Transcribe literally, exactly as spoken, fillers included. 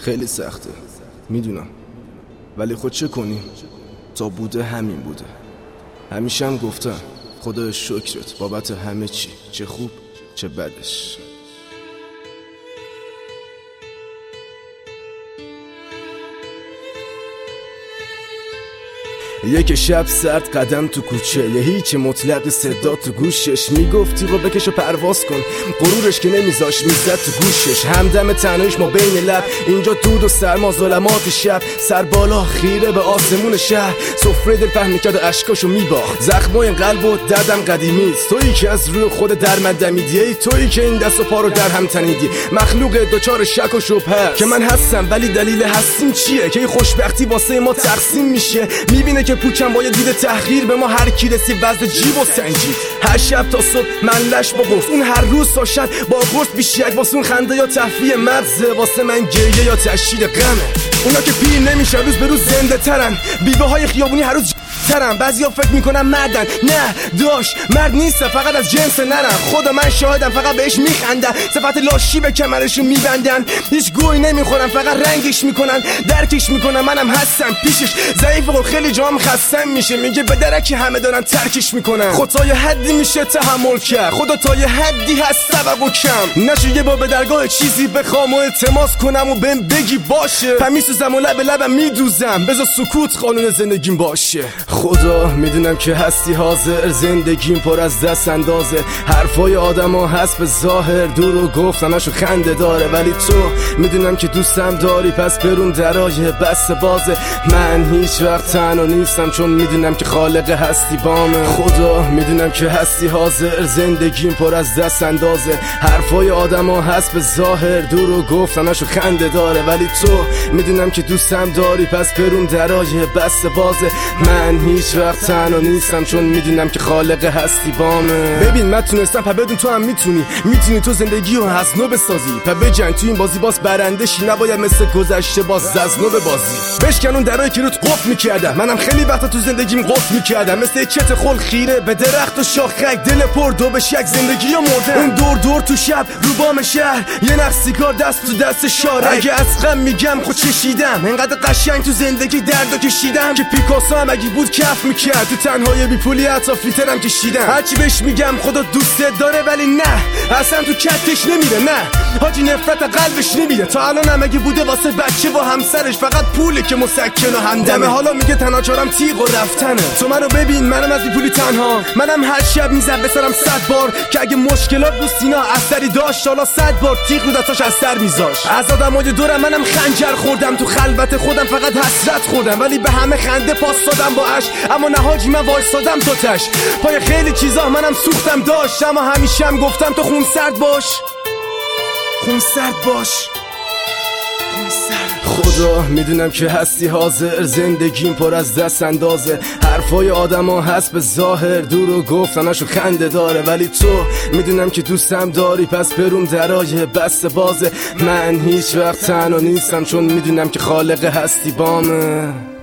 خیلی سخته میدونم، ولی خود چه کنیم؟ تا بوده همین بوده. همیشه هم گفتم خدا شکرت بابت همه چی، چه خوب چه بدش. یک شب سرد قدم تو کوچه، یه هیچ مطلق صدا تو گوشش، میگفتی رو بکش و پرواز کن، غرورش که نمیذاش میزد تو گوشش. همدم تنهاییش ما بین لب، اینجا دود و سرما ظلمات شب، سر بالا خیره به آسمون شهر، سفره دل فهم کرد و اشکاشو میباخت. زخمای قلب و دردم قدیمیست، تویی که از روی خود در من دمیدی، ای تویی که این دست و پا رو در هم تنیدی. مخلوق دوچار شک و شبهه که من هستم، ولی دلیل هستیم چیه؟ که خوشبختی واسه ما تقسیم میشه. میبینه که پوچم با یه دید تحقیر به ما هر کی رسید وزن جیب و سنجید. هر شب تا صبح من لش با قرص، اون هر روز تا شب با قرص بیشک، واسه اون خنده یا تفریح مغزه، واسه من گریه یا تشدید غمه. اونا که پیر نمیشن روز به روز زنده ترن، بیوه های خیابونی هر روز ترن. بعضیا فکر میکنن مردن، نه داش مرد نیست، فقط از جنس نرن. خدا من شاهدم فقط بهش میخندن، صفت لاشی به کمرشون میبندن. هیچ گوی نمیخورن، فقط رنگش میکنن، درکش میکنن منم هستم پیشش. ضعیف و خیلی جام خستم میشه، میگه به درکی همه دارن ترکش میکنن. خود تا یه حدی میشه تحمل کرد، خدا تا یه حدی هست سبب و کم. نشه یه با به درگاه چیزی بخوام و التماس کنم و بهم بگی باشه، فمیسوزم و لب لبم میدوزم، بذار سکوت قانون زندگیم باشه. خدا میدونم که هستی حاضر، زندگیم پر از دست اندازه، حرفای آدم ها هست به ظاهر، دور و گفتناشو خنده داره، ولی تو میدونم که دوستم داری، پس برون درای بست بازه. من هیچ وقت تنها نیستم، چون میدونم که خالق هستی بامه. خدا میدونم که هستی حاضر، زندگیم پر از دست اندازه، حرفای آدم ها هست به ظاهر، دور و گفتناشو خنده داره، ولی تو میدونم که دوستم داری، پس برون درای بست بازه. من هیچ وقت تنها نیستم، چون میدونم که خالق هستی بامه. ببین من تونستم، پا بدون تو هم میتونی، میتونی تو زندگی رو از نو بسازی، پا بجنگ تو این بازی باز برنده شی، نباید مثل گذشته باز ززنو ببازی. بشکن اون درایی که روت قفل میکردم، منم خیلی وقتا تو زندگیم قفل میکردم، مثل چت خل خیره به درخت و شاخک، دل پر دو به شک زندگی رو مردم. اون دور دور تو شب رو بام شهر، یه نخ سیگار دست تو دست شاره، اگه از غم میگم خود چشیدم، انقدر قشنگ تو زندگی دردو کشیدم که پیکاسو هم اگه بود کف میکرد، تو تنهای بی پولی حتی فیلترم کشیدم. هرچی بهش میگم خدا دوستت داره، ولی نه اصلا تو کتش نمیره، نه حاجی نفرت قلبش نمیره. تا الان هم اگه بوده واسه بچه و همسرش، فقط پوله که مسکن و همدمه. حالا میگه تنها چارم تیغ و رفتنه. تو منو ببین، منم از بی پولی تنها، منم هر شب میزد به سرم صد بار، که اگه مشکلات رو سینا اثری داشت، حالا صد بار تیغ رو دستاش از سر میذاش. از آدمای دورم منم خنجر خوردم، تو خلوت خودم فقط حسرت خوردم، ولی به همه خنده پاس دادم با عشق. اما نه حاجی من وایسادم تو تش، پای خیلی چیزا منم سوختم داشت، اما همیشه هم گفتم تو خون سرد باش، خون سرد باش. خدا میدونم که هستی حاضر، زندگیم پر از دست اندازه، حرفای آدم ها هست به ظاهر، دور و گفتناشو خنده داره، ولی تو میدونم که دوستم داری، پس برون درای بست بازه. من هیچ وقت تنها نیستم، چون میدونم که خالق هستی بامه.